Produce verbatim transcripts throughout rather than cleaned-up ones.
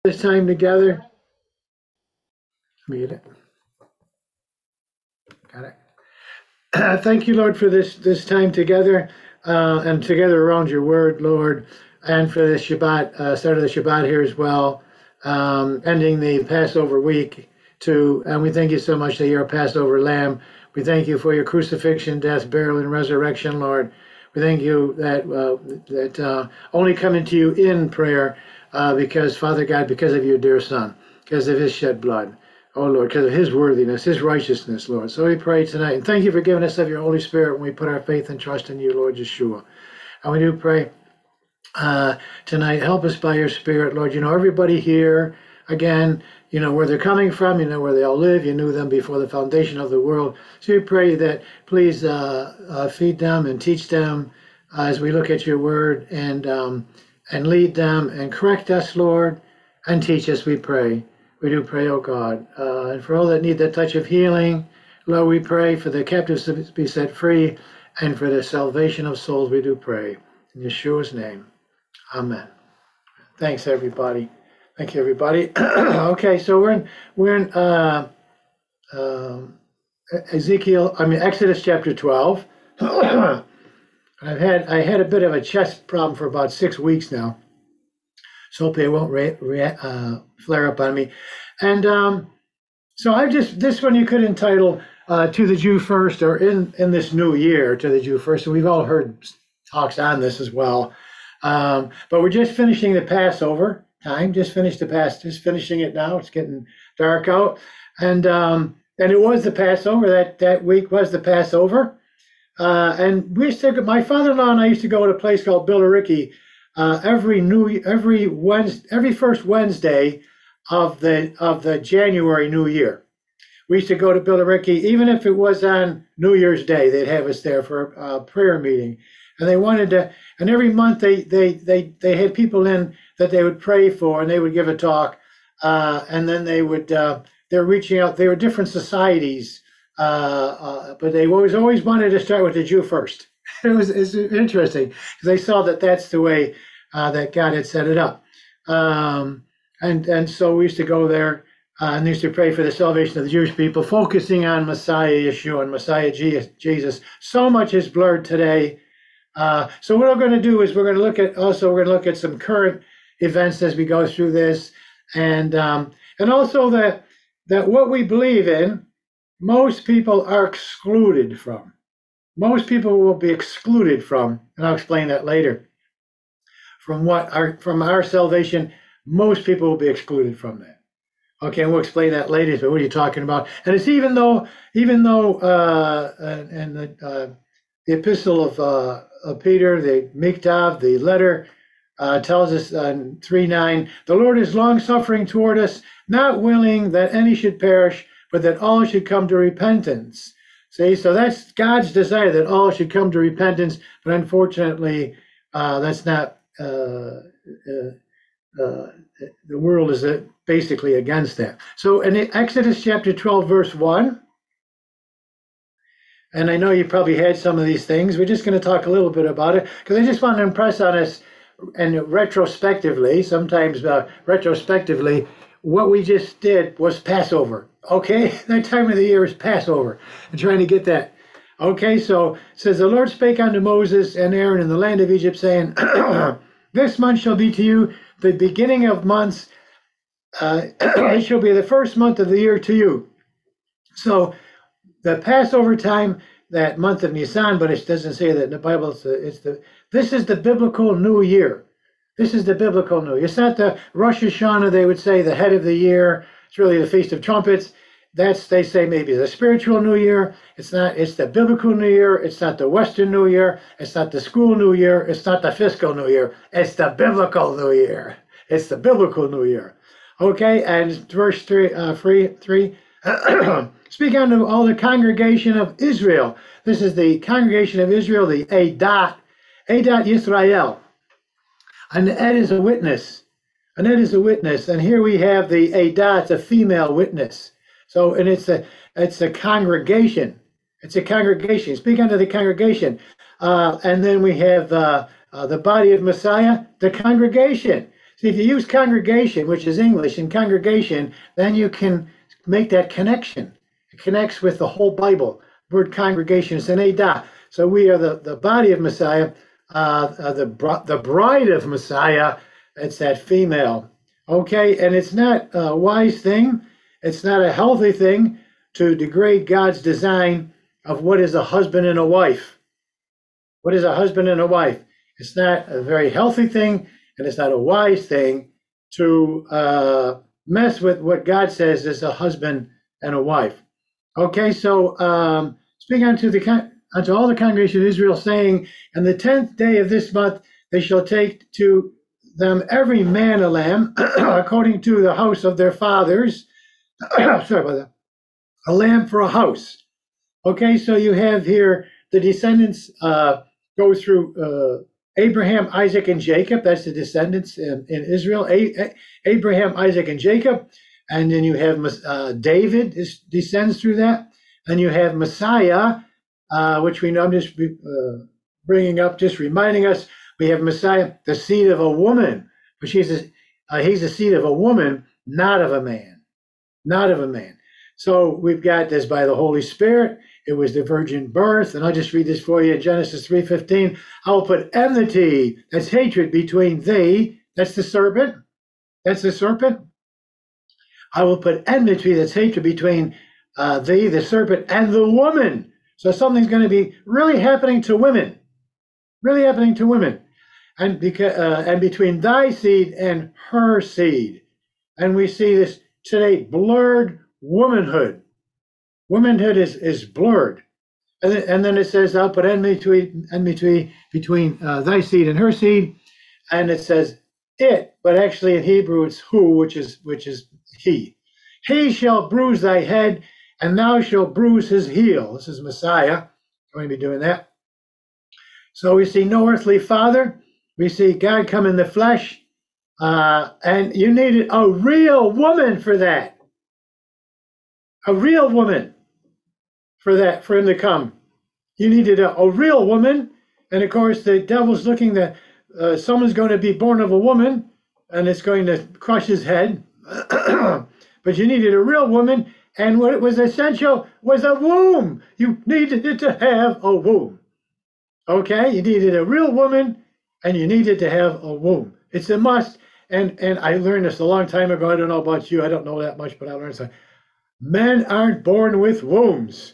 This time together. Mute it. Got it. Thank you, Lord, for this this time together uh, and together around your word, Lord, and for the Shabbat, uh, start of the Shabbat here as well, um, ending the Passover week too. And we thank you so much that you're a Passover lamb. We thank you for your crucifixion, death, burial, and resurrection, Lord. We thank you that uh, that uh, only coming to you in prayer uh, because, Father God, because of your dear Son, because of his shed blood. Oh, Lord, because of his worthiness, his righteousness, Lord. So we pray tonight. And thank you for giving us of your Holy Spirit when we put our faith and trust in you, Lord Yeshua. And we do pray uh, tonight, help us by your Spirit, Lord. You know everybody here, again, you know where they're coming from, you know where they all live. You knew them before the foundation of the world. So we pray that please uh, uh, feed them and teach them uh, as we look at your word and, um, and lead them and correct us, Lord, and teach us, we pray. We do pray, oh God, uh, and for all that need that touch of healing, Lord, we pray for the captives to be set free and for the salvation of souls, we do pray. In Yeshua's name, amen. Thanks, everybody. Thank you, everybody. Okay, so we're in, we're in uh, um, Ezekiel, I mean, Exodus chapter twelve. I've had, I had a bit of a chest problem for about six weeks now. So hopefully it won't re, re, uh, flare up on me. And um, so I just, this one you could entitle uh, To the Jew First, or in, in this new year, To the Jew First. And we've all heard talks on this as well. Um, but we're just finishing the Passover time, just finished the past, just finishing it now. It's getting dark out. And um, and it was the Passover, that, that week was the Passover. Uh, and we used to, my father-in-law and I used to go to a place called Billericay Uh, every new every Wednesday, every first Wednesday of the of the January New Year. We used to go to Billericay, even if it was on New Year's Day. They'd have us there for a, a prayer meeting, and they wanted to. And every month they they they they had people in that they would pray for, and they would give a talk, uh, and then they would uh, they're reaching out. They were different societies, uh, uh, but they always always wanted to start with the Jew first. It was it's interesting because they saw that that's the way uh, that God had set it up, um, and and so we used to go there uh, and used to pray for the salvation of the Jewish people, focusing on Messiah Yeshua and Messiah Jesus. So much is blurred today. Uh, so what I'm going to do is we're going to look at also we're going to look at some current events as we go through this, and um, and also that that what we believe in, most people are excluded from. Most people will be excluded from, and I'll explain that later. From what our from our salvation, most people will be excluded from that. Okay, and we'll explain that later. So what are you talking about? And it's even though even though uh, and the uh, the epistle of, uh, of Peter, the Miktav, the letter uh, tells us in three nine, the Lord is long suffering toward us, not willing that any should perish, but that all should come to repentance. See, so that's God's desire, that all should come to repentance, but unfortunately, uh, that's not, uh, uh, uh, the world is uh, basically against that. So in Exodus chapter twelve, verse one, and I know you probably had some of these things, we're just going to talk a little bit about it, because I just want to impress on us, and retrospectively, sometimes uh, retrospectively, what we just did was Passover. Okay, that time of the year is Passover. I'm trying to get that. Okay, so it says, the Lord spake unto Moses and Aaron in the land of Egypt, saying, this month shall be to you the beginning of months. Uh, it shall be the first month of the year to you. So the Passover time, that month of Nisan, but it doesn't say that in the Bible. It's the, it's the this is the biblical new year. This is the biblical new year. It's not the Rosh Hashanah, they would say, the head of the year. It's really the Feast of Trumpets. That's, they say, maybe the spiritual New Year. It's not, it's the biblical New Year. It's not the Western New Year. It's not the school New Year. It's not the fiscal New Year. It's the biblical New Year. It's the biblical New Year. Okay, and verse three, uh, three, three. Speak unto all the congregation of Israel. This is the congregation of Israel, the Adat, Adat Yisrael. And Ed is a witness. And Ed is a witness. And here we have the Adat, it's a female witness. So, and it's a it's a congregation. It's a congregation. Speak unto the congregation. Uh, and then we have uh, uh, the body of Messiah, the congregation. See, if you use congregation, which is English, and congregation, then you can make that connection. It connects with the whole Bible. The word congregation is an Adah. So we are the, the body of Messiah, uh, uh, the, the bride of Messiah. It's that female. Okay, and it's not a wise thing. It's not a healthy thing to degrade God's design of what is a husband and a wife. What is a husband and a wife? It's not a very healthy thing, and it's not a wise thing to uh, mess with what God says is a husband and a wife. Okay, so um, speaking unto the unto all the congregation of Israel, saying, "And the tenth day of this month they shall take to them every man a lamb, according to the house of their fathers." Sorry about that. A lamb for a house. Okay, so you have here the descendants uh, go through uh, Abraham, Isaac, and Jacob. That's the descendants in, in Israel. A- A- Abraham, Isaac, and Jacob. And then you have uh, David is, descends through that. And you have Messiah, uh, which we know, I'm just uh, bringing up, just reminding us, we have Messiah, the seed of a woman. But she's a, uh, he's the seed of a woman, not of a man. Not of a man. So we've got this by the Holy Spirit. It was the virgin birth. And I'll just read this for you in Genesis three fifteen. I will put enmity, that's hatred, between thee, that's the serpent. That's the serpent. I will put enmity, that's hatred, between uh, thee, the serpent, and the woman. So something's going to be really happening to women. Really happening to women. And, because, uh, and between thy seed and her seed. And we see this today, blurred womanhood. Womanhood is, is blurred. And then, and then it says, I'll put enmity, enmity between uh, thy seed and her seed. And it says it, but actually in Hebrew it's who, which is which is he. He shall bruise thy head, and thou shalt bruise his heel. This is Messiah going to be doing that. So we see no earthly father. We see God come in the flesh. Uh, and you needed a real woman for that. A real woman for that, for him to come. You needed a, a real woman. And of course, the devil's looking that uh, someone's going to be born of a woman, and it's going to crush his head. But you needed a real woman. And what was essential was a womb. You needed to have a womb. Okay? You needed a real woman, and you needed to have a womb. It's a must. And and I learned this a long time ago. I don't know about you. I don't know that much, but I learned something. Men aren't born with wombs.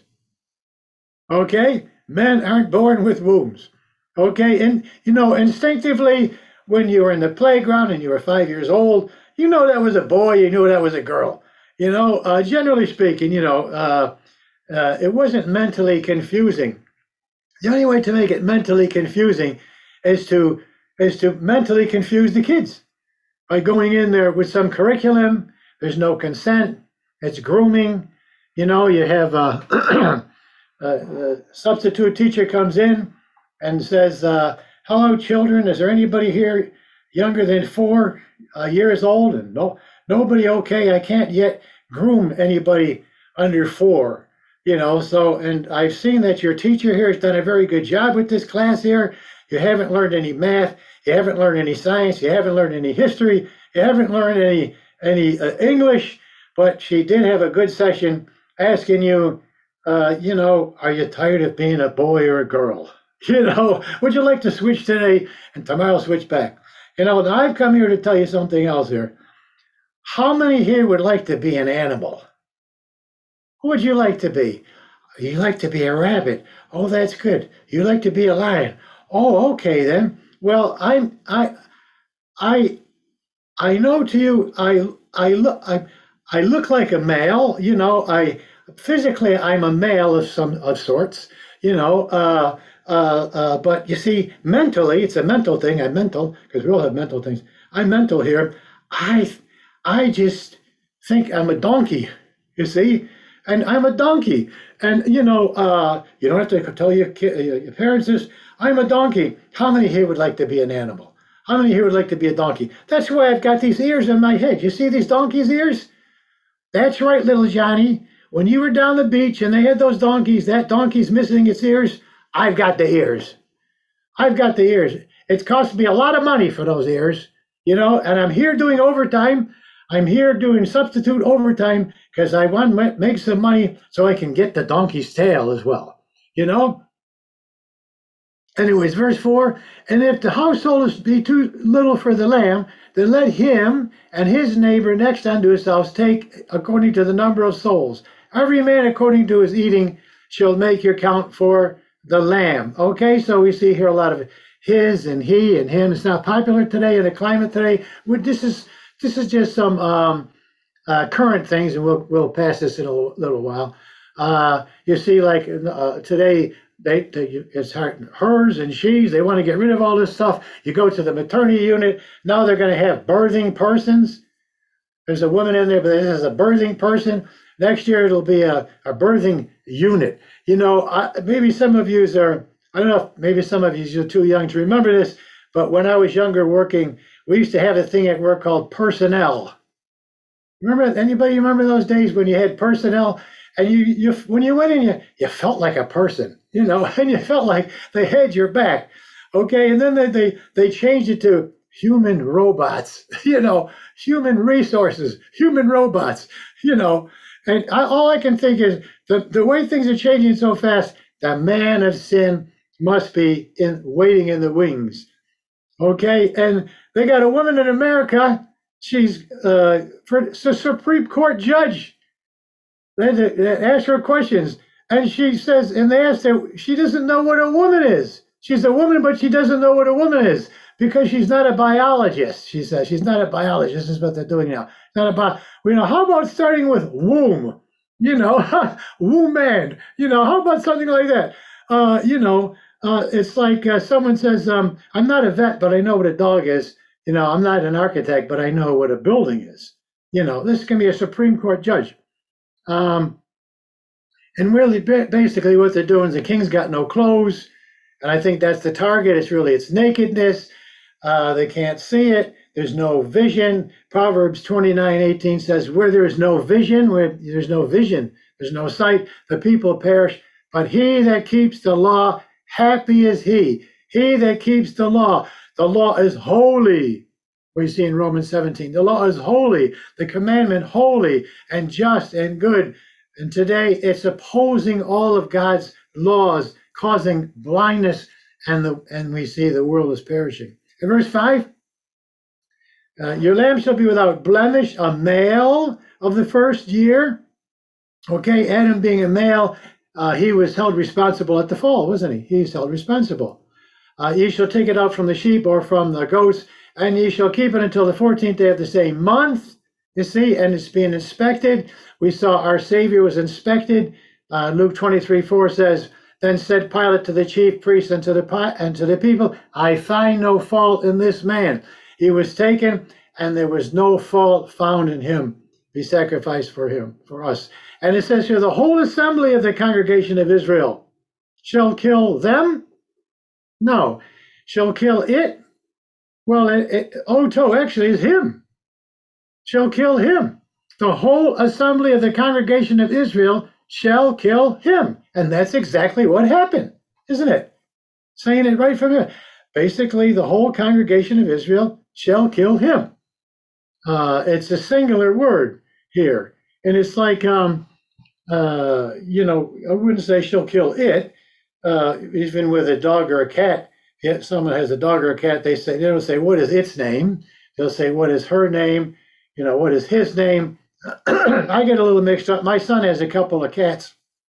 Okay? Men aren't born with wombs. Okay? And, you know, instinctively, when you were in the playground and you were five years old, you know that was a boy. You knew that was a girl. You know, uh, generally speaking, you know, uh, uh, it wasn't mentally confusing. The only way to make it mentally confusing is to is to mentally confuse the kids by going in there with some curriculum. There's no consent. It's grooming. You know, you have a, a, a substitute teacher comes in and says, uh, hello, children. Is there anybody here younger than four uh, years old? And no, nobody. Okay, I can't yet groom anybody under four. You know, so, and I've seen that your teacher here has done a very good job with this class here. You haven't learned any math. You haven't learned any science. You haven't learned any history. You haven't learned any any uh, English. But she did have a good session asking you, uh, you know, are you tired of being a boy or a girl? You know, would you like to switch today and tomorrow switch back? You know, now I've come here to tell you something else here. How many here would like to be an animal? Who would you like to be? You like to be a rabbit. Oh, that's good. You like to be a lion. Oh, okay then. Well, I'm I I I know to you I I look I I look like a male, you know, I physically I'm a male of some of sorts, you know, uh uh uh but you see, mentally, it's a mental thing. I'm mental, because we all have mental things. I'm mental here. I I just think I'm a donkey, you see? And I'm a donkey. And, you know, uh, you don't have to tell your, your parents this. I'm a donkey. How many here would like to be an animal? How many here would like to be a donkey? That's why I've got these ears in my head. You see these donkeys' ears? That's right, little Johnny. When you were down the beach and they had those donkeys, that donkey's missing its ears. I've got the ears. I've got the ears. It's cost me a lot of money for those ears. you know, and I'm here doing overtime. I'm here doing substitute overtime because I want to make some money so I can get the donkey's tail as well, you know. Anyways, verse four, and if the household be too little for the lamb, then let him and his neighbor next unto his house take according to the number of souls. Every man according to his eating shall make your count for the lamb. Okay, so we see here a lot of his and he and him. It's not popular today in the climate today. This is this is just some um, uh, current things, and we'll we'll pass this in a little while. Uh, you see, like uh, today, they, they it's her, hers and she's. They want to get rid of all this stuff. You go to the maternity unit. Now they're going to have birthing persons. There's a woman in there, but this is a birthing person. Next year it'll be a, a birthing unit. You know, I, maybe some of you are, I don't know, if maybe some of you are too young to remember this, but when I was younger working, we used to have a thing at work called personnel. Remember, anybody remember those days when you had personnel? And you, you, when you went in, you, you felt like a person, you know, and you felt like they had your back, okay? And then they, they, they changed it to human robots, you know, human resources, human robots, you know. And I, all I can think is the, the way things are changing so fast, the man of sin must be in waiting in the wings, okay? And they got a woman in America, she's uh, for, a Supreme Court judge. They, they ask her questions, and she says, and they asked her, she doesn't know what a woman is. She's a woman, but she doesn't know what a woman is because she's not a biologist. She says she's not a biologist. This is what they're doing now. Not about, you know, how about starting with womb? You know, woman. You know, how about something like that? Uh, you know, uh, it's like uh, someone says, um, I'm not a vet, but I know what a dog is. You know, I'm not an architect, but I know what a building is. You know, this can be a Supreme Court judge. Um, and really, basically, what they're doing is the king's got no clothes, and I think that's the target. It's really its nakedness. Uh, they can't see it. There's no vision. Proverbs twenty-nine eighteen says, "Where there is no vision, where there's no vision, there's no sight. The people perish. But he that keeps the law, happy is he. He that keeps the law. The law is holy." We see in Romans seventeen, the law is holy, the commandment holy and just and good. And today it's opposing all of God's laws, causing blindness, and the and we see the world is perishing. In verse five, uh, your lamb shall be without blemish, a male of the first year. Okay, Adam being a male, uh, he was held responsible at the fall, wasn't he? He's held responsible. Uh, ye shall take it out from the sheep or from the goats, and ye shall keep it until the fourteenth day of the same month, you see, and it's being inspected. We saw our Savior was inspected. Uh, Luke twenty-three four says, "Then said Pilate to the chief priests and to the and to the people, I find no fault in this man. He was taken, and there was no fault found in him. Be sacrificed for him, for us." And it says here, the whole assembly of the congregation of Israel shall kill them? No. Shall kill it? Well, it, it, Oto actually is him. Shall kill him. The whole assembly of the congregation of Israel shall kill him. And that's exactly what happened, isn't it? Saying it right from here. Basically, the whole congregation of Israel shall kill him. Uh, it's a singular word here. And it's like, um, uh, you know, I wouldn't say she'll kill it. Uh, even with a dog or a cat, if someone has a dog or a cat, they say, they don't say, what is its name? They'll say, what is her name? You know, what is his name? I get a little mixed up. My son has a couple of cats.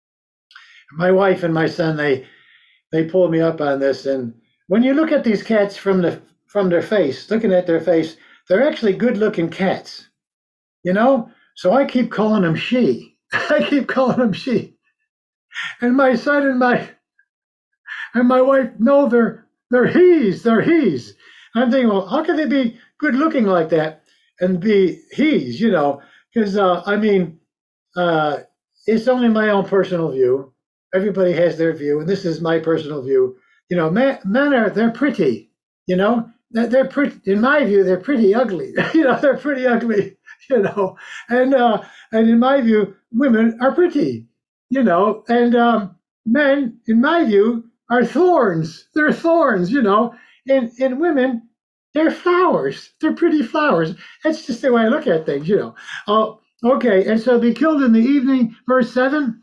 My wife and my son, they they pulled me up on this. And when you look at these cats from the from their face, looking at their face, they're actually good-looking cats, you know? So I keep calling them she. I keep calling them she. And my son and my and my wife, no, they're they're he's, they're he's. I'm thinking, well, how can they be good-looking like that and be he's, you know? Because, uh, I mean, uh, it's only my own personal view. Everybody has their view, and this is my personal view. You know, men, men are, they're pretty, you know? They're, they're pretty, in my view, they're pretty ugly. You know, they're pretty ugly, you know? And, uh, and in my view, women are pretty, you know? And um, men, in my view, are thorns. They're thorns, you know? And, and women, They're flowers. They're pretty flowers. That's just the way I look at things, you know. Oh, okay. And so be killed in the evening, verse seven.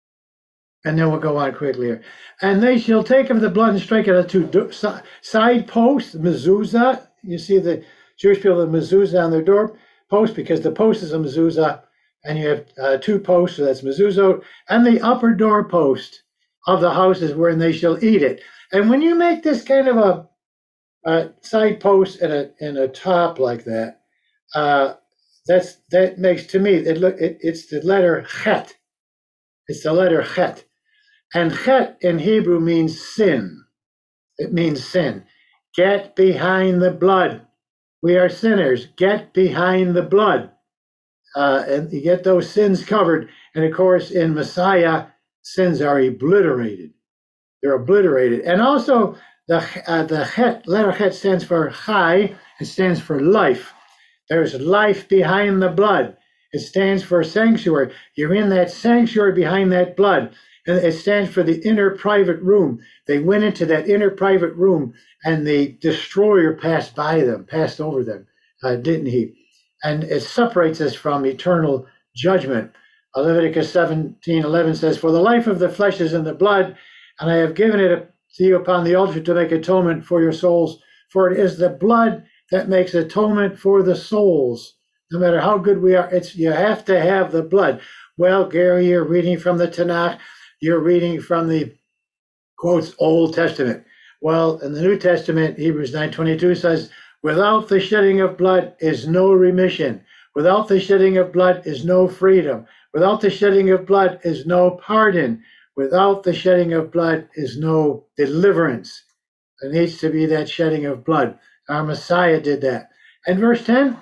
And then we'll go on quickly here. And they shall take of the blood and strike it on two side posts, mezuzah. You see the Jewish people have mezuzah on their door post because the post is a mezuzah, and you have uh, two posts, so that's mezuzah, and the upper door post of the houses wherein they shall eat it. And when you make this kind of a, a side post and a and a top like that, uh, that's that makes to me it look it, it's the letter chet. It's the letter chet. And chet in Hebrew means sin. It means sin. Get behind the blood. We are sinners. Get behind the blood. Uh, and you get those sins covered. And of course, in Messiah, sins are obliterated. They're obliterated. And also, the, uh, the chet, letter chet stands for chai. It stands for life. There's life behind the blood. It stands for sanctuary. You're in that sanctuary behind that blood. And it stands for the inner private room. They went into that inner private room, and the destroyer passed by them, passed over them, uh, didn't he? And it separates us from eternal judgment. Uh, Leviticus seventeen eleven says, for the life of the flesh is in the blood, and I have given it to you upon the altar to make atonement for your souls. For it is the blood that makes atonement for the souls. No matter how good we are, it's you have to have the blood. Well, Gary, you're reading from the Tanakh. You're reading from the, quotes, Old Testament. Well, in the New Testament, Hebrews nine twenty-two says, without the shedding of blood is no remission. Without the shedding of blood is no freedom. Without the shedding of blood is no pardon. Without the shedding of blood is no deliverance. There needs to be that shedding of blood. Our Messiah did that. And verse ten,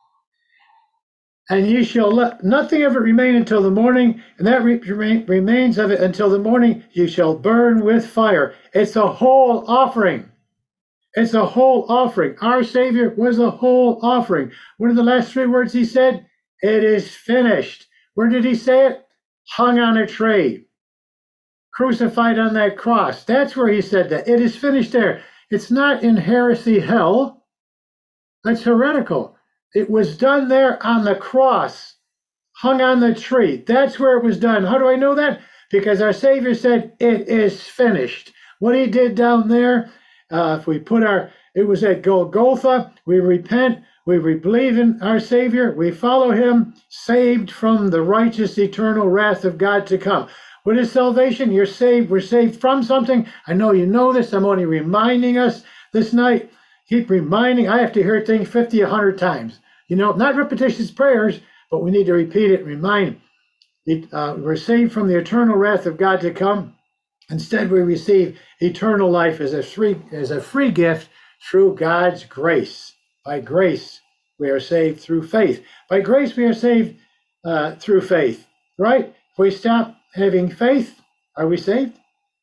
and ye shall let nothing of it remain until the morning, and that re remains of it until the morning, you shall burn with fire. It's a whole offering. It's a whole offering. Our Savior was a whole offering. What are the last three words he said? It is finished. Where did he say it? Hung on a tree. Crucified on that cross. That's where he said that. It is finished there. It's not in heresy hell. That's heretical. It was done there on the cross, hung on the tree. That's where it was done. How do I know that? Because our Savior said, it is finished. What he did down there, uh, if we put our, it was at Golgotha, we repent, we believe in our Savior, we follow him, saved from the righteous eternal wrath of God to come. What is salvation? You're saved. We're saved from something. I know you know this. I'm only reminding us this night. Keep reminding. I have to hear things fifty, a hundred times. You know, not repetitious prayers, but we need to repeat it and remind. Uh, we're saved from the eternal wrath of God to come. Instead, we receive eternal life as a free, as a free gift through God's grace. By grace, we are saved through faith. By grace, we are saved uh, through faith, right? If we stop having faith, are we saved?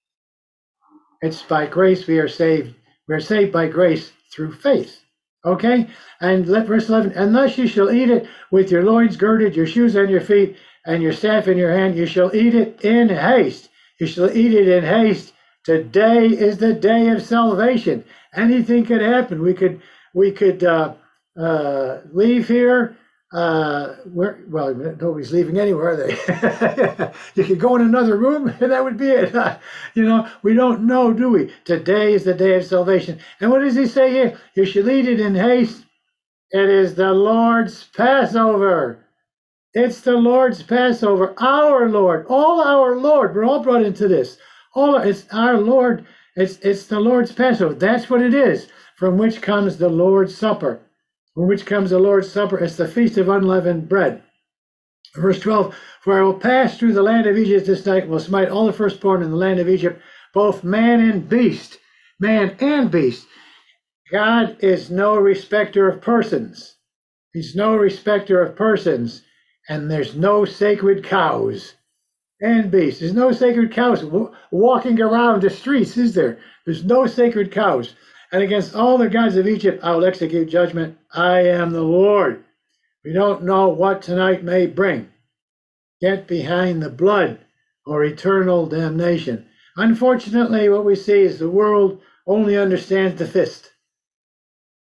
It's by grace we are saved. We are saved by grace through faith. Okay? And let verse eleven, and thus you shall eat it with your loins girded, your shoes on your feet, and your staff in your hand. You shall eat it in haste. You shall eat it in haste. Today is the day of salvation. Anything could happen. We could we could uh, uh, leave here. Uh, where, well, nobody's leaving anywhere, are they? You could go in another room, and that would be it. You know, we don't know, do we? Today is the day of salvation. And what does he say here? You shall eat it in haste. It is the Lord's Passover. It's the Lord's Passover. Our Lord, all our Lord. We're all brought into this. All it's our Lord. It's it's the Lord's Passover. That's what it is. From which comes the Lord's Supper. From which comes the Lord's Supper. It's the Feast of Unleavened Bread. Verse twelve, for I will pass through the land of Egypt this night, and will smite all the firstborn in the land of Egypt, both man and beast. Man and beast. God is no respecter of persons. He's no respecter of persons. And there's no sacred cows and beasts. There's no sacred cows walking around the streets, is there? There's no sacred cows. And against all the gods of Egypt, I will execute judgment. I am the Lord. We don't know what tonight may bring. Get behind the blood or eternal damnation. Unfortunately, what we see is the world only understands the fist.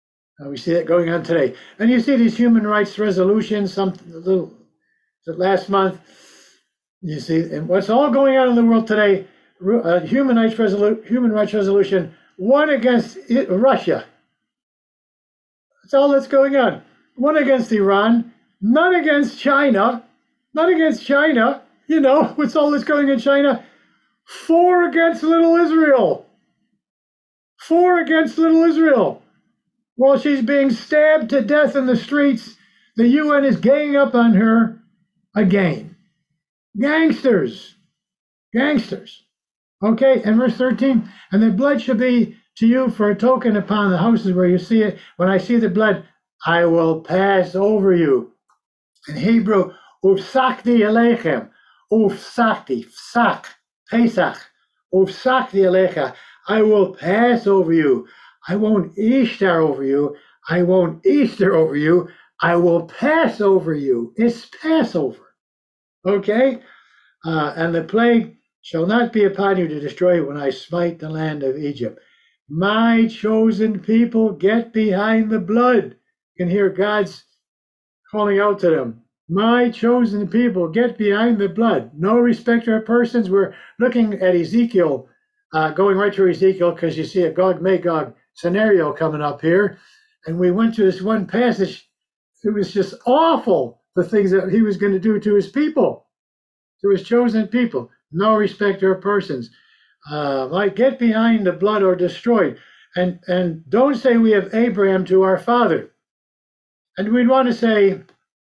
Uh, we see that going on today. And you see these human rights resolutions, some little last month, you see, and what's all going on in the world today, uh, human rights resolu- human rights resolution, one against it, Russia. That's all that's going on. One against Iran, none against China, not against China. You know, what's all that's going in China? Four against little Israel. Four against little Israel. While she's being stabbed to death in the streets, the U N is ganging up on her again. Gangsters. Gangsters. Okay, and verse thirteen, and the blood shall be to you for a token upon the houses where you see it. When I see the blood, I will pass over you. In Hebrew, ufsakti alechem, ufsakti, fsak, pesach, ufsakti alecha. I will pass over you. I won't Easter over you. I won't Easter over you. I will pass over you. It's Passover. Okay? Uh, and the plague shall not be upon you to destroy you when I smite the land of Egypt. My chosen people, get behind the blood. You can hear God's calling out to them. My chosen people, get behind the blood. No respecter of persons. We're looking at Ezekiel, uh, going right through Ezekiel, because you see a Gog Magog scenario coming up here. And we went to this one passage. It was just awful, the things that he was going to do to his people, to his chosen people. No respecter of persons. Uh, like, get behind the blood or destroy. And, and don't say we have Abraham to our father. And we'd want to say,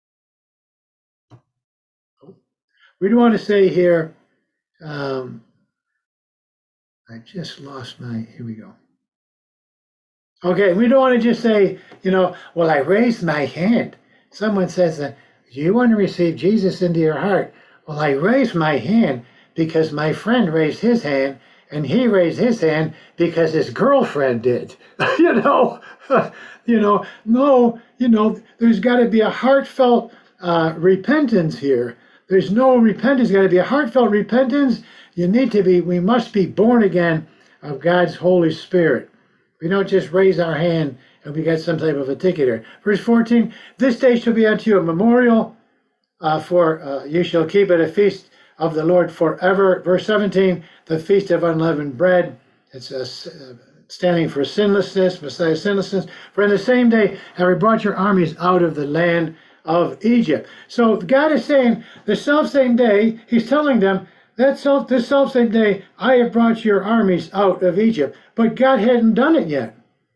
we'd want to say here, um, I just lost my, here we go. Okay, we don't want to just say, you know, well, I raised my hand. Someone says that, do you want to receive Jesus into your heart? Well, I raised my hand because my friend raised his hand, and he raised his hand because his girlfriend did. you know, you know, no, you know, there's got to be a heartfelt uh, repentance here. There's no repentance. Got to be a heartfelt repentance. You need to be, we must be born again of God's Holy Spirit. We don't just raise our hand and we got some type of a ticket here. Verse fourteen, this day shall be unto you a memorial, uh, for uh, you shall keep it a feast of the Lord forever. Verse seventeen, the feast of unleavened bread. It's a, uh, standing for sinlessness, Messiah's sinlessness. For in the same day have I brought your armies out of the land of Egypt. So God is saying the self same day, he's telling them, that self, this self same day, I have brought your armies out of Egypt. But God hadn't done it yet.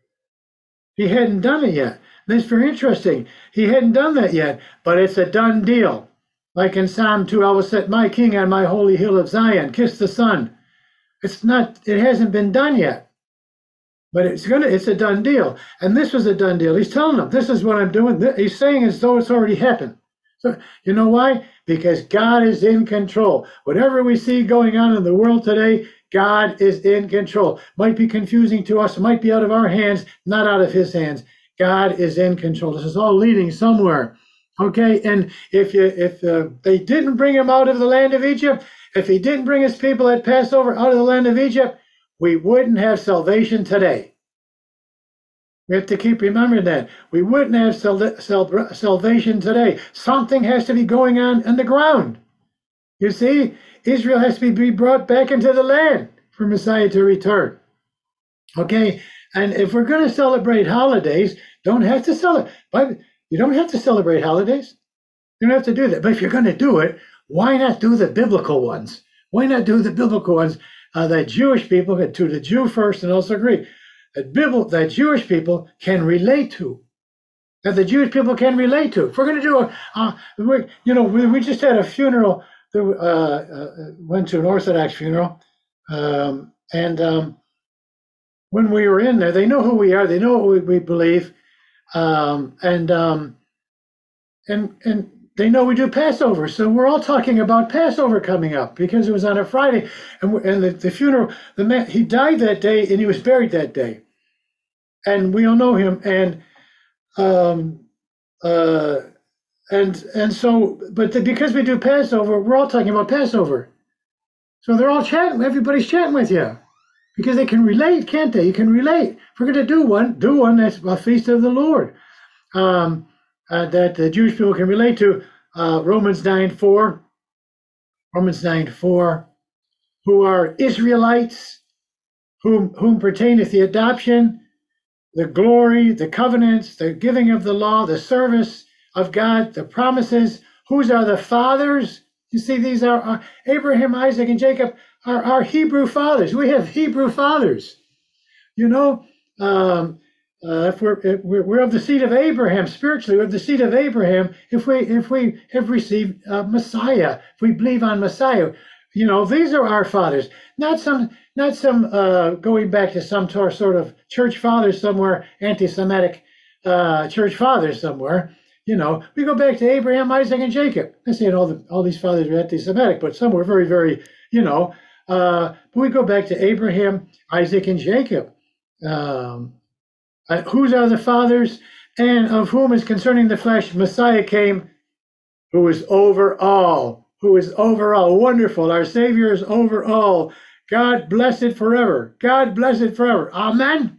He hadn't done it yet. That's very interesting. He hadn't done that yet, but it's a done deal. Like in Psalm two, I will set my king on my holy hill of Zion, kiss the sun. It's not, it hasn't been done yet. But it's gonna, it's a done deal. And this was a done deal. He's telling them, this is what I'm doing. He's saying as though it's already happened. So, you know why? Because God is in control. Whatever we see going on in the world today, God is in control. Might be confusing to us, might be out of our hands, not out of his hands. God is in control. This is all leading somewhere. Okay, and if you if uh, they didn't bring him out of the land of Egypt, if he didn't bring his people at Passover out of the land of Egypt, we wouldn't have salvation today. We have to keep remembering that. We wouldn't have sal sal salvation today. Something has to be going on in the ground. You see, Israel has to be brought back into the land for Messiah to return. Okay, and if we're going to celebrate holidays, don't have to celebrate. But you don't have to celebrate holidays. You don't have to do that. But if you're going to do it, why not do the biblical ones? Why not do the biblical ones uh, that Jewish people, to the Jew first and also Greek, that Bible, that Jewish people can relate to, that the Jewish people can relate to. If we're going to do a, uh, we, you know, we, we just had a funeral, that, uh, uh, went to an Orthodox funeral, um, and um, when we were in there, they know who we are, they know what we, we believe, um, and um, and and they know we do Passover. So we're all talking about Passover coming up because it was on a Friday, and and the, the funeral, the man, he died that day and he was buried that day, and we all know him, and um, uh, and and so, but the, because we do Passover, we're all talking about Passover. So they're all chatting. Everybody's chatting with you. because they can relate, can't they? You can relate. If we're going to do one, do one that's a feast of the Lord, um, uh, that the Jewish people can relate to. Uh, Romans nine four, Romans nine four, who are Israelites, whom whom pertaineth the adoption, the glory, the covenants, the giving of the law, the service of God, the promises. Whose are the fathers? You see, these are, are Abraham, Isaac, and Jacob are our Hebrew fathers. We have Hebrew fathers. You know, um, uh, if we're, if we're we're of the seed of Abraham spiritually, we're of the seed of Abraham. If we if we have received uh, Messiah, if we believe on Messiah, you know, these are our fathers. Not some not some uh, going back to some sort of church fathers somewhere, anti-Semitic uh, church fathers somewhere. You know, we go back to Abraham, Isaac, and Jacob. I'm saying all the all these fathers are anti-Semitic, but some were very, very, you know. Uh, but we go back to Abraham, Isaac, and Jacob. Um, uh, whose are the fathers, and of whom is concerning the flesh Messiah came, who is over all, who is over all. Wonderful. Our Savior is over all. God bless it forever. God bless it forever. Amen.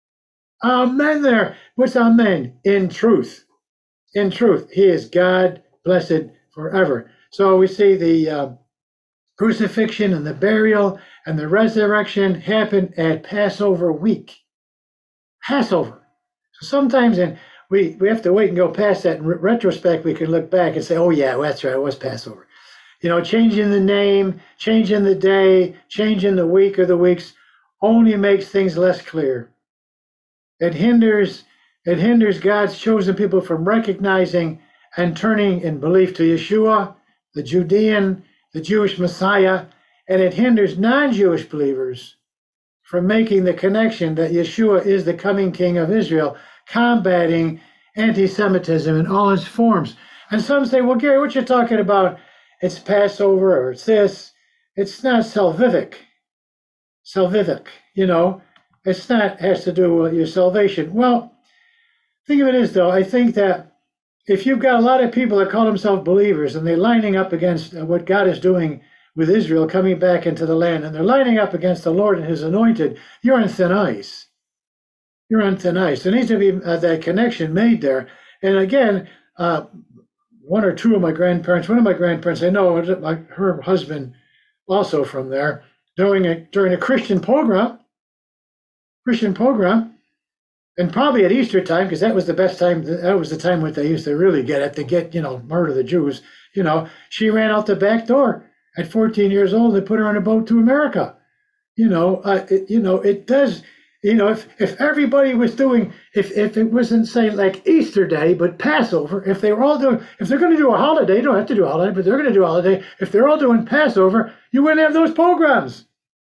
Amen there. What's amen? In truth. In truth, he is God, blessed forever. So we see the uh, crucifixion and the burial and the resurrection happened at Passover week. Passover. So sometimes in, we, we have to wait and go past that. In re- retrospect, we can look back and say, oh, yeah, well, that's right, it was Passover. You know, changing the name, changing the day, changing the week or the weeks only makes things less clear. It hinders It hinders God's chosen people from recognizing and turning in belief to Yeshua, the Judean, the Jewish Messiah, and it hinders non-Jewish believers from making the connection that Yeshua is the coming King of Israel, combating anti-Semitism in all its forms. And some say, well, Gary, what you're talking about, it's Passover or it's this. It's not salvific. Salvific, you know. It's not, has to do with your salvation. Well, think of it as though, I think that if you've got a lot of people that call themselves believers and they're lining up against what God is doing with Israel coming back into the land, and they're lining up against the Lord and his anointed, you're on thin ice. You're on thin ice. There needs to be uh, that connection made there. And again, uh, one or two of my grandparents, one of my grandparents, I know my, her husband also from there, during a, during a Christian pogrom, Christian pogrom, and probably at Easter time, because that was the best time, that was the time when they used to really get it, to get, you know, murder the Jews. You know, she ran out the back door at fourteen years old. They put her on a boat to America. You know, uh, it, you know, it does, you know, if, if everybody was doing, if, if it wasn't, say, like Easter Day, but Passover, if they were all doing, if they're going to do a holiday, you don't have to do a holiday, but they're going to do a holiday, if they're all doing Passover, you wouldn't have those pogroms.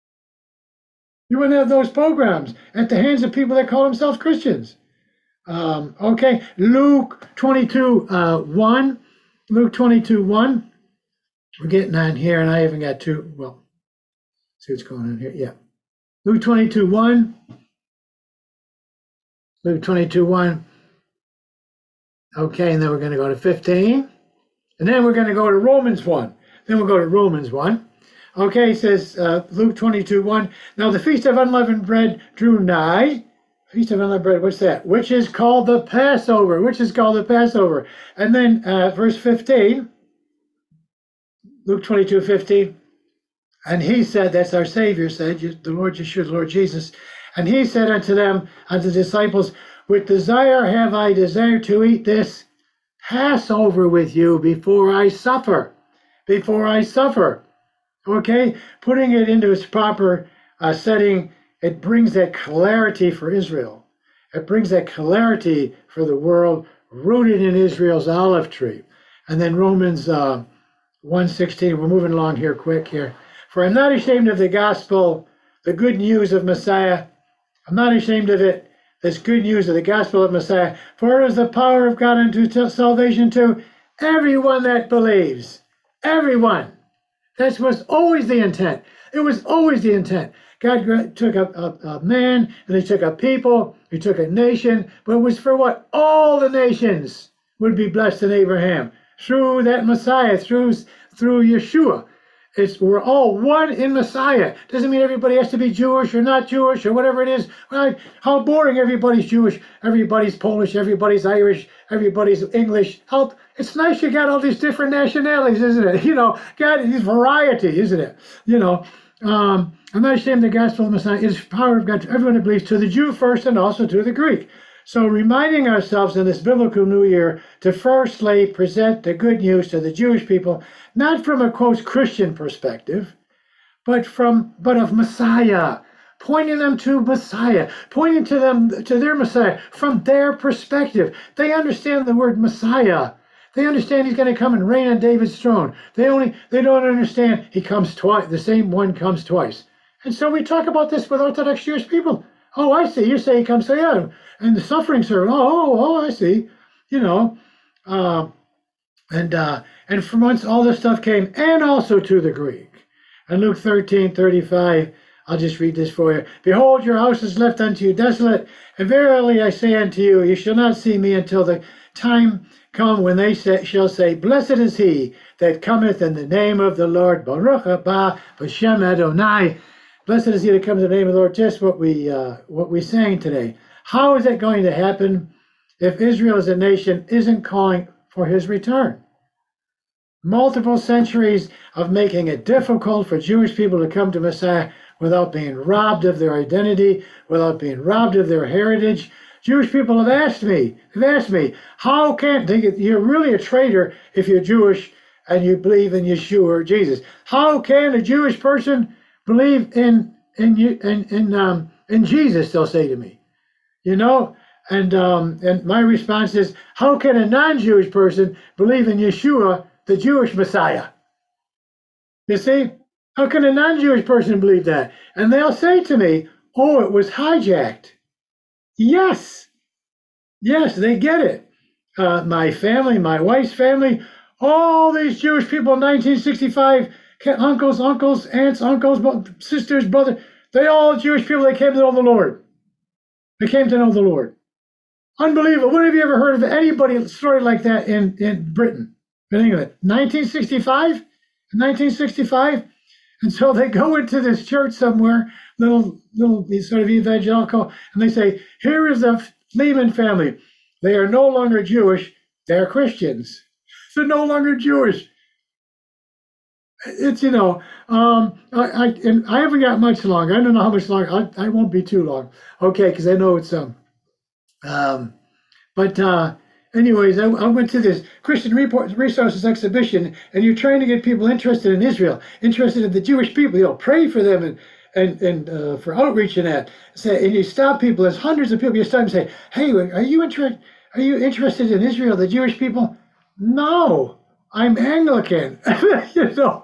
You wouldn't have those pogroms at the hands of people that call themselves Christians. Um, okay, Luke twenty-two, uh, one. Luke twenty-two, one. We're getting on here, and I haven't got two. Well, see what's going on here. Yeah. Luke twenty-two, one. Luke twenty-two, one. Okay, and then we're going to go to fifteen. And then we're going to go to Romans one. Then we'll go to Romans one. Okay, it says uh, Luke twenty-two, one. Now the Feast of Unleavened Bread drew nigh. Feast of Unleavened Bread, what's that? Which is called the Passover. Which is called the Passover. And then uh, verse fifteen. Luke twenty-two, fifteen. And he said, that's our Savior said, the Lord Yeshua, the Lord Jesus. And he said unto them, unto the disciples, with desire have I desired to eat this Passover with you before I suffer. Before I suffer. Okay, putting it into its proper uh, setting, it brings that clarity for Israel. It brings that clarity for the world, rooted in Israel's olive tree. And then Romans uh, one sixteen, we're moving along here quick here. For I'm not ashamed of the gospel, the good news of Messiah. I'm not ashamed of it, this good news of the gospel of Messiah. For it is the power of God unto salvation to everyone that believes. Everyone. That was always the intent. It was always the intent. God took a, a, a man, and he took a people, he took a nation, but it was for what? All the nations would be blessed in Abraham through that Messiah, through, through Yeshua. It's we're all one in Messiah. Doesn't mean everybody has to be Jewish or not Jewish or whatever it is. Well, how boring! Everybody's Jewish, everybody's Polish, everybody's Irish, everybody's English. How it's nice you got all these different nationalities, isn't it? You know, got this variety, isn't it? You know, um, I'm not ashamed of the gospel of Messiah. It is power of God to everyone who believes, to the Jew first and also to the Greek. So reminding ourselves in this biblical new year to firstly present the good news to the Jewish people, not from a quote Christian perspective, but from but of Messiah, pointing them to Messiah, pointing to them to their Messiah from their perspective. They understand the word Messiah. They understand he's going to come and reign on David's throne. They only they don't understand he comes twice. The same one comes twice. And so we talk about this with Orthodox Jewish people. Oh, I see. You say he comes to yeah, and the suffering servant. Oh, oh, oh, I see. You know, uh, and uh, and from whence all this stuff came, and also to the Greek. And Luke thirteen thirty-five. I'll just read this for you. Behold, your house is left unto you desolate, and verily I say unto you, you shall not see me until the time come when they say, shall say, Blessed is he that cometh in the name of the Lord. Baruch haba b'shem Adonai. Blessed is he that comes in the name of the Lord. Just what we uh, what we sang today. How is it going to happen if Israel as a nation isn't calling for his return? Multiple centuries of making it difficult for Jewish people to come to Messiah without being robbed of their identity, without being robbed of their heritage. Jewish people have asked me, have asked me, how can they, you're really a traitor if you're Jewish and you believe in Yeshua or Jesus. How can a Jewish person believe in in in in um in Jesus? They'll say to me, you know, and um and my response is, how can a non-Jewish person believe in Yeshua, the Jewish Messiah? You see, how can a non-Jewish person believe that? And they'll say to me, oh, it was hijacked. Yes, yes, they get it. Uh, my family, my wife's family, all these Jewish people in nineteen sixty-five. Uncles, uncles, aunts, uncles, sisters, brothers, they all Jewish people, they came to know the Lord. They came to know the Lord. Unbelievable. When have you ever heard of anybody a story like that in, in Britain, in England? nineteen sixty-five? nineteen sixty-five? And so they go into this church somewhere, little, little sort of evangelical, and they say, here is the Lehman family. They are no longer Jewish, they're Christians. They're no longer Jewish. It's, you know, um, I, I and I haven't got much longer. I don't know how much longer. I, I won't be too long. Okay, because I know it's um, um, but uh, anyways, I, I went to this Christian Resources exhibition, and you're trying to get people interested in Israel, interested in the Jewish people. You know, pray for them and and and uh, for outreach and that. Say, and you stop people. There's hundreds of people. You stop and say, "Hey, are you interested? Are you interested in Israel, the Jewish people?" No, I'm Anglican. You know.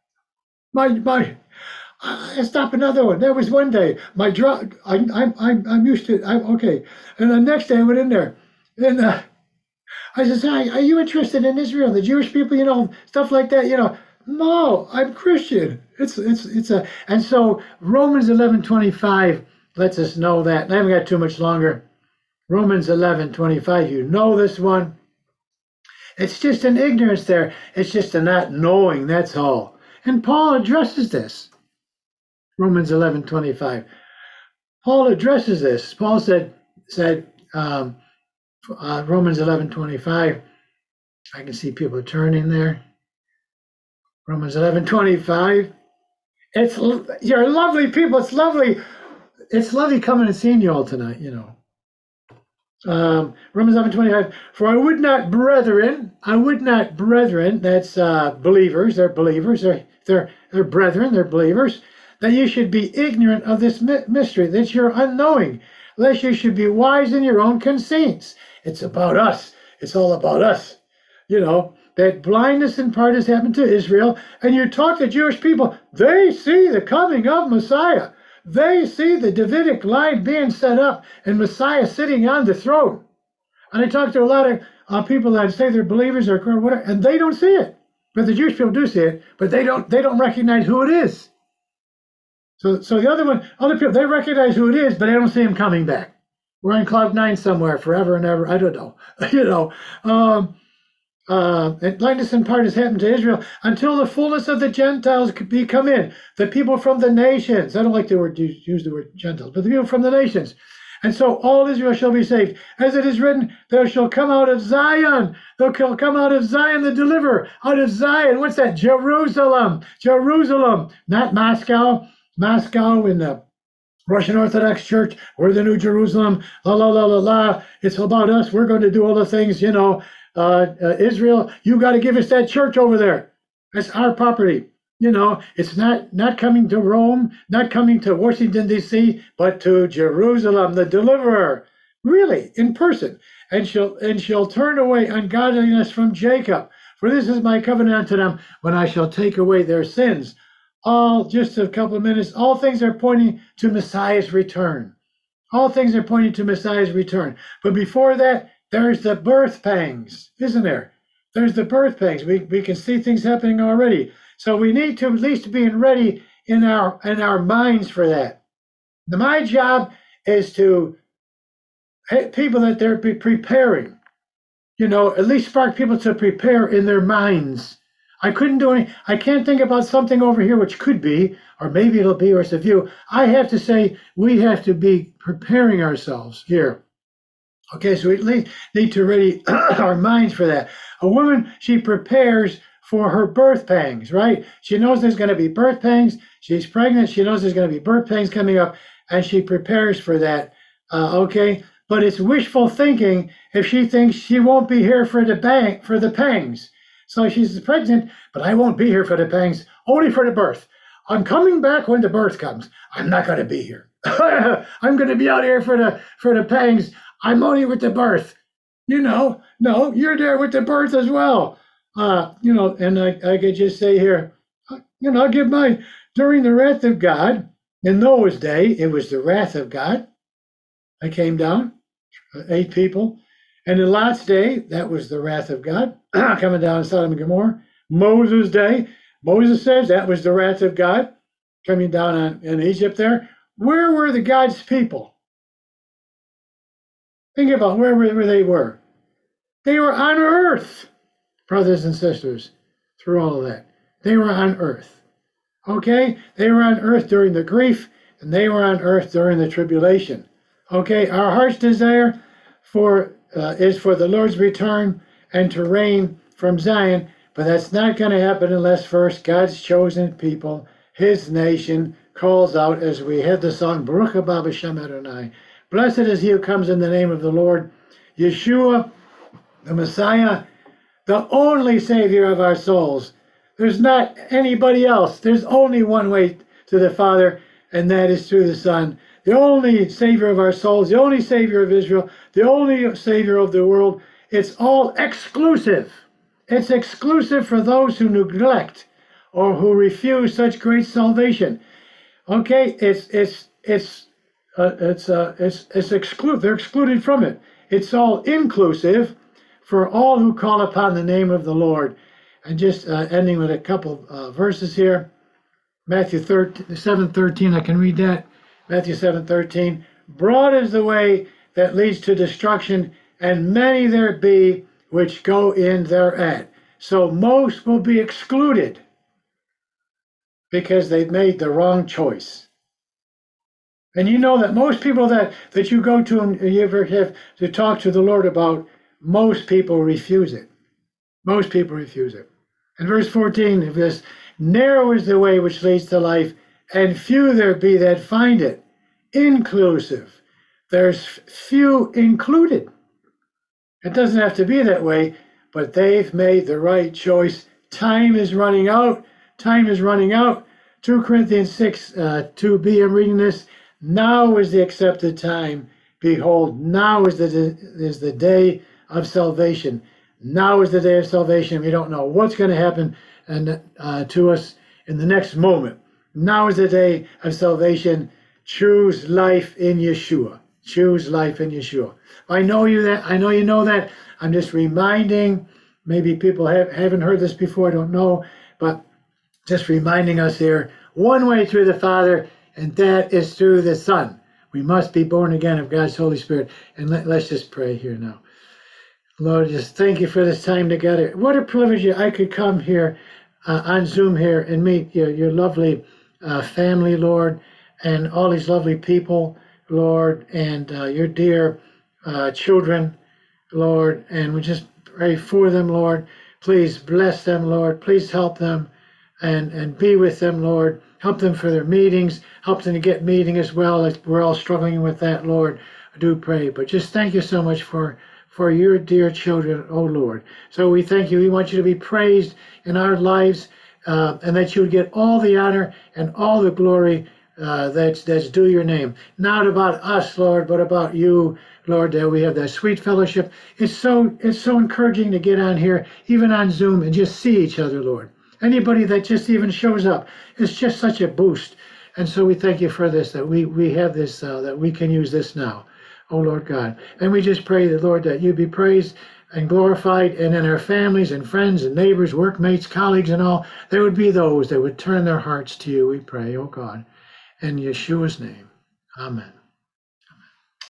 My my, I stop another one. There was one day my drug. I I'm I'm I'm used to. I'm okay. And the next day I went in there, and uh, I said, "Hi, are you interested in Israel, the Jewish people? You know, stuff like that. You know, no, I'm Christian. It's it's it's a." And so Romans eleven twenty-five lets us know that. I haven't got too much longer. Romans eleven twenty-five. You know this one. It's just an ignorance there. It's just a not knowing. That's all. And Paul addresses this. Romans eleven twenty-five. Paul addresses this. Paul said, said um, uh, Romans eleven twenty-five. I can see people turning there. Romans eleven twenty-five. It's you're lovely people. It's lovely. It's lovely coming and seeing you all tonight. You know. Um, Romans eleven twenty-five. For I would not, brethren, I would not, brethren. That's uh, believers. They're believers. They're they're they're brethren. They're believers. That you should be ignorant of this mystery, that you're unknowing, lest you should be wise in your own conceits. It's about us. It's all about us. You know, that blindness in part has happened to Israel, and you talk to Jewish people, they see the coming of Messiah. They see the Davidic line being set up and Messiah sitting on the throne. And I talk to a lot of uh, people that say they're believers or whatever, and they don't see it. But the Jewish people do see it, but they don't they don't recognize who it is. So so the other one, other people, they recognize who it is, but they don't see him coming back. We're on cloud nine somewhere, forever and ever. I don't know. you know. Um, Uh, and blindness in part has happened to Israel until the fullness of the Gentiles could be come in. The people from the nations. I don't like the word use the word Gentiles, but the people from the nations. And so all Israel shall be saved. As it is written, there shall come out of Zion. There shall come out of Zion the deliverer. Out of Zion. What's that? Jerusalem. Jerusalem. Not Moscow. Moscow in the Russian Orthodox Church. We're the New Jerusalem. La, la, la, la, la. It's about us. We're going to do all the things, you know. Uh, uh, Israel, you got to give us that church over there. That's our property. You know, it's not not coming to Rome, not coming to Washington, D C, but to Jerusalem, the deliverer, really, in person. And she'll and she'll turn away ungodliness from Jacob. For this is my covenant unto them, when I shall take away their sins. All, just a couple of minutes, all things are pointing to Messiah's return. All things are pointing to Messiah's return. But before that, there's the birth pangs, isn't there? There's the birth pangs. We, we can see things happening already. So we need to at least be ready in our in our minds for that. Now, my job is to people that they're preparing, you know, at least spark people to prepare in their minds. I couldn't do any, I can't think about something over here which could be, or maybe it'll be, or it's a view. I have to say we have to be preparing ourselves here. Okay, so we at least need to ready our minds for that. A woman, she prepares for her birth pangs, right? She knows there's going to be birth pangs. She's pregnant. She knows there's going to be birth pangs coming up, and she prepares for that. Uh, okay, but it's wishful thinking if she thinks she won't be here for the bang for the pangs. So she's pregnant, but I won't be here for the pangs, only for the birth. I'm coming back when the birth comes. I'm not going to be here. I'm going to be out here for the for the pangs. I'm only with the birth. You know, no, you're there with the birth as well. Uh, you know, and I, I could just say here, you know, I'll give my, during the wrath of God, in Noah's day, it was the wrath of God. I came down, eight people. And in Lot's day, that was the wrath of God, coming down in Sodom and Gomorrah. Moses' day, Moses says that was the wrath of God, coming down on, in Egypt there. Where were the God's people? Think about where, where they were. They were on earth, brothers and sisters, through all of that. They were on earth. Okay? They were on earth during the grief, and they were on earth during the tribulation. Okay? Our heart's desire for uh, is for the Lord's return and to reign from Zion, but that's not going to happen unless first God's chosen people, his nation, calls out, as we had the song, Baruch haba b'shem Adonai. Blessed is he who comes in the name of the Lord. Yeshua, the Messiah, the only Savior of our souls. There's not anybody else. There's only one way to the Father, and that is through the Son. The only Savior of our souls, the only Savior of Israel, the only Savior of the world. It's all exclusive. It's exclusive for those who neglect or who refuse such great salvation. Okay, it's it's it's uh, it's uh, it's it's exclude. They're excluded from it. It's all inclusive for all who call upon the name of the Lord. And just uh, ending with a couple uh, verses here. Matthew seven thirteen. I can read that. Matthew seven thirteen. Broad is the way that leads to destruction, and many there be which go in thereat. So most will be excluded because they've made the wrong choice. And you know that most people that, that you go to and you ever have to talk to the Lord about, most people refuse it. Most people refuse it. In verse fourteen of this, narrow is the way which leads to life, and few there be that find it. Inclusive. There's few included. It doesn't have to be that way, but they've made the right choice. Time is running out. Time is running out. two Corinthians six, uh, two b, I'm reading this. Now is the accepted time. Behold, now is the, is the day of salvation. Now is the day of salvation. We don't know what's going to happen and, uh, to us in the next moment. Now is the day of salvation. Choose life in Yeshua. Choose life in Yeshua. I know you that. I know you know that. I'm just reminding. Maybe people have, haven't heard this before. I don't know, but just reminding us here. One way through the Father, and that is through the Son. We must be born again of God's Holy Spirit. And let, let's just pray here now. Lord, just thank you for this time together. What a privilege I could come here uh, on Zoom here and meet your, your lovely uh, family, Lord, and all these lovely people, Lord, and uh, your dear uh, children, Lord, and we just pray for them, Lord. Please bless them, Lord. Please help them and, and be with them, Lord. Help them for their meetings. Help them to get meeting as well. Like we're all struggling with that, Lord. I do pray. But just thank you so much for, for your dear children, oh Lord. So we thank you. We want you to be praised in our lives uh, and that you would get all the honor and all the glory uh, that's, that's due your name. Not about us, Lord, but about you, Lord, that we have that sweet fellowship. It's so it's so encouraging to get on here, even on Zoom, and just see each other, Lord. Anybody that just even shows up, it's just such a boost. And so we thank you for this, that we, we have this, uh, that we can use this now, oh Lord God. And we just pray that, Lord, that you be praised and glorified, and in our families and friends and neighbors, workmates, colleagues, and all, there would be those that would turn their hearts to you, we pray, oh God. In Yeshua's name, amen.